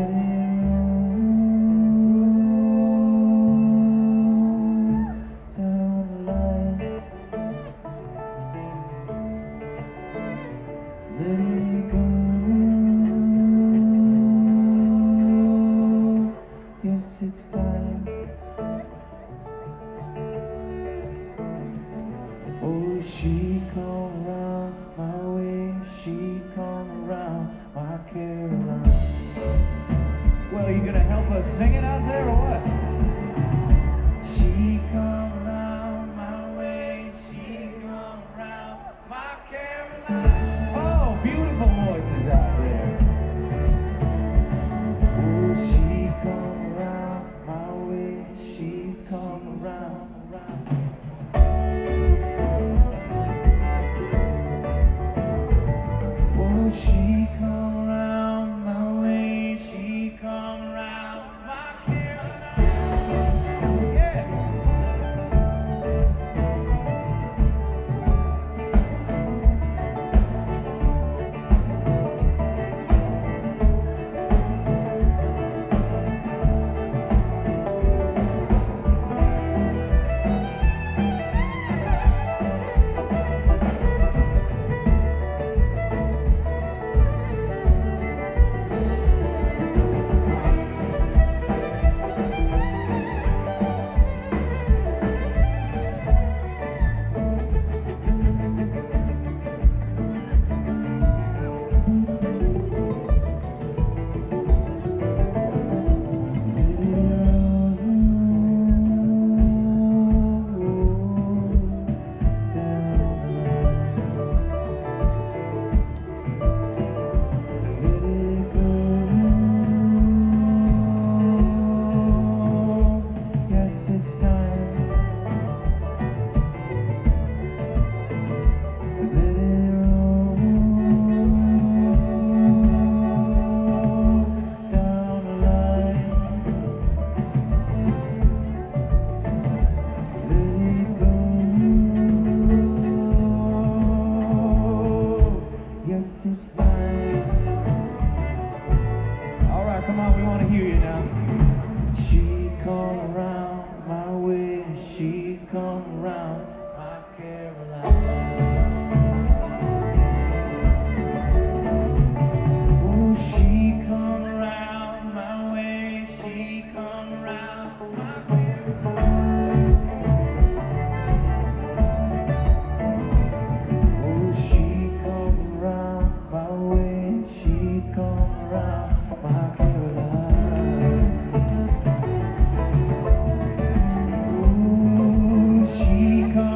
It's time. Oh, she come round my way, she come round my Caroline. Well, you gonna help us sing it out there or what? She come round my way, she come round my Caroline. Oh, beautiful voices out there. Oh, she come round my way, she come round. Oh, she come round my way, she come round my Caroline. Yeah. It's time. All right, come on, we want to hear you now. She come around my way, she come around my Caroline. Oh, she come around my way, she come around my Caroline. Oh, she come around my way, she come around my Caroline. Oh, she come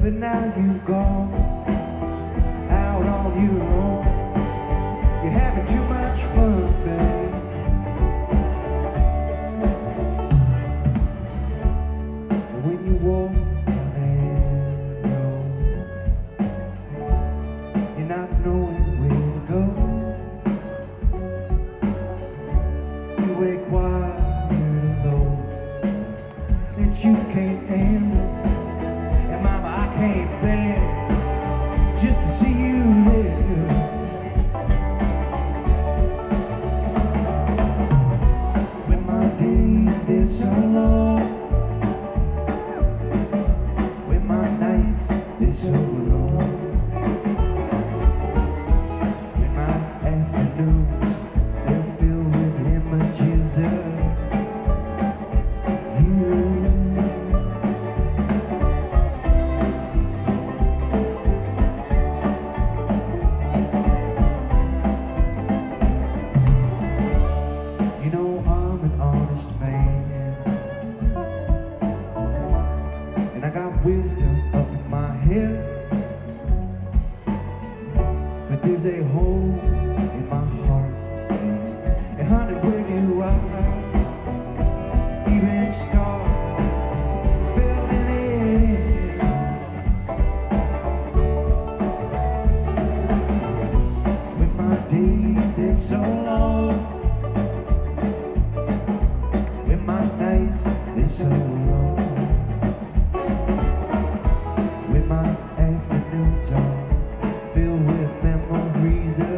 but now you've gone out on your own. You're having too much fun, babe. And when you walk and you're not knowing where to go, you wake quiet alone that you can't handle. And mama, I can't bear just to see you live. When my days they're so long, when my nights they're so long, when my afternoons they're filled with images of you. You know I'm an honest man, and I got wisdom up in my head, but there's a hole in my heart, and honey, when you are even start filling it. When my days they're so long, when my nights they're so long, when my afternoons are filled with memories of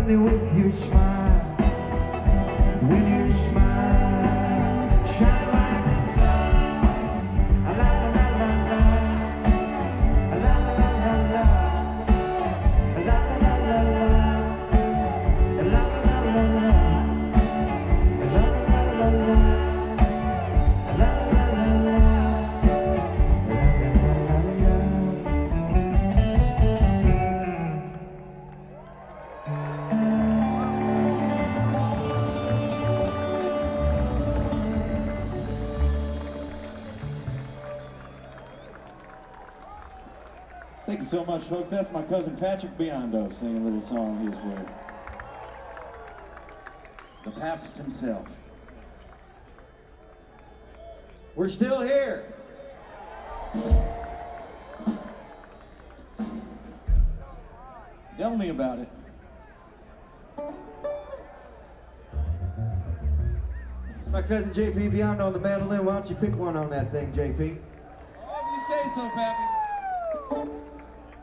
me with your smile. When you smile, shine like the sun. La la la la la, la la la la la, la la la la la, la la la la la, la la la la la, la la la la. Thank you so much, folks. That's my cousin Patrick Biondo singing a little song he's for the Pabst himself. We're still here. Tell me about it. It's my cousin JP Biondo on the mandolin. Why don't you pick one on that thing, JP? Oh, if you say so, Pappy.